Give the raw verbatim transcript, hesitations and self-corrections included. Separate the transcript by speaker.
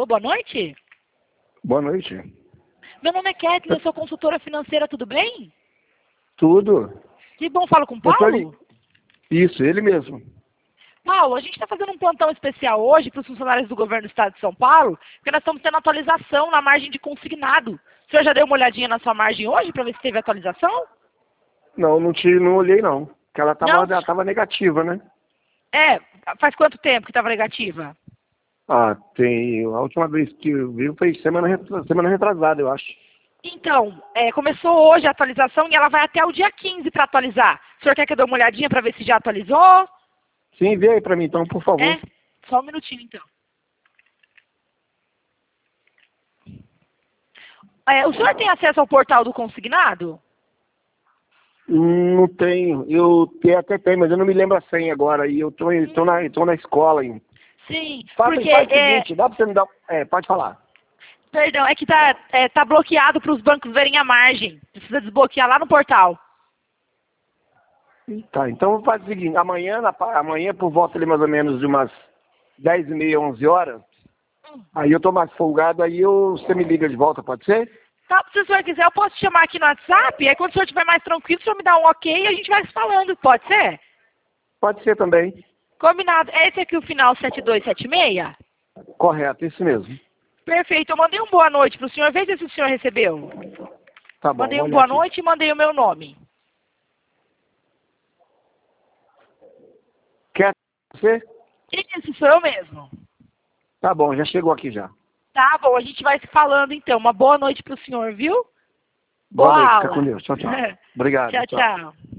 Speaker 1: Alô, boa noite.
Speaker 2: Boa noite.
Speaker 1: Meu nome é Kathleen, eu sou consultora financeira, tudo bem?
Speaker 2: Tudo.
Speaker 1: Que bom, falo com o
Speaker 2: Eu tô
Speaker 1: Paulo?
Speaker 2: ali- Isso, ele mesmo.
Speaker 1: Paulo, a gente está fazendo um plantão especial hoje para os funcionários do governo do estado de São Paulo, porque nós estamos tendo atualização na margem de consignado. O senhor já deu uma olhadinha na sua margem hoje para ver se teve atualização?
Speaker 2: Não, não, te, não olhei não. Porque ela tava,
Speaker 1: Não?
Speaker 2: ela tava negativa, né?
Speaker 1: É, faz quanto tempo que estava negativa?
Speaker 2: Ah, tem. A última vez que eu vi foi semana, retra- semana retrasada, eu acho.
Speaker 1: Então, é, começou hoje a atualização e ela vai até o dia quinze para atualizar. O senhor quer que eu dê uma olhadinha para ver se já atualizou?
Speaker 2: Sim, vê aí pra mim então, por favor.
Speaker 1: É? Só um minutinho, então. É, o senhor tem acesso ao portal do consignado?
Speaker 2: Hum, Não tenho. Eu te- até tenho, mas eu não me lembro a senha agora. E eu tô, em- tô, na, tô na escola ainda.
Speaker 1: Sim,
Speaker 2: Faz,
Speaker 1: porque,
Speaker 2: faz o
Speaker 1: é,
Speaker 2: seguinte, dá pra você me dar. É, pode falar.
Speaker 1: perdão, é que tá, é, tá bloqueado para os bancos verem a margem. Precisa desbloquear lá no portal.
Speaker 2: Tá, então faz o seguinte, amanhã, na, pa- amanhã por volta ali mais ou menos de umas dez e meia, onze horas, aí eu tô mais folgado, aí eu, você me liga de volta, pode ser?
Speaker 1: Tá, se o senhor quiser, eu posso te chamar aqui no WhatsApp, aí quando o senhor estiver mais tranquilo, o senhor me dá um ok e a gente vai se falando, pode ser?
Speaker 2: Pode ser também.
Speaker 1: Combinado. É esse aqui o final sete dois sete seis?
Speaker 2: Correto, isso mesmo.
Speaker 1: Perfeito, eu mandei um boa noite pro senhor, veja se o senhor recebeu.
Speaker 2: Tá bom,
Speaker 1: Mandei
Speaker 2: vou
Speaker 1: um
Speaker 2: olhar
Speaker 1: boa
Speaker 2: aqui.
Speaker 1: noite e mandei o meu nome.
Speaker 2: Quer você?
Speaker 1: Isso, sou eu mesmo.
Speaker 2: Tá bom, já chegou aqui já.
Speaker 1: Tá bom, a gente vai se falando então. Uma boa noite pro senhor, viu?
Speaker 2: Boa
Speaker 1: Boa
Speaker 2: noite, fica
Speaker 1: aula.
Speaker 2: com Deus. Tchau, tchau. Obrigado,
Speaker 1: Tchau,
Speaker 2: tchau.
Speaker 1: tchau.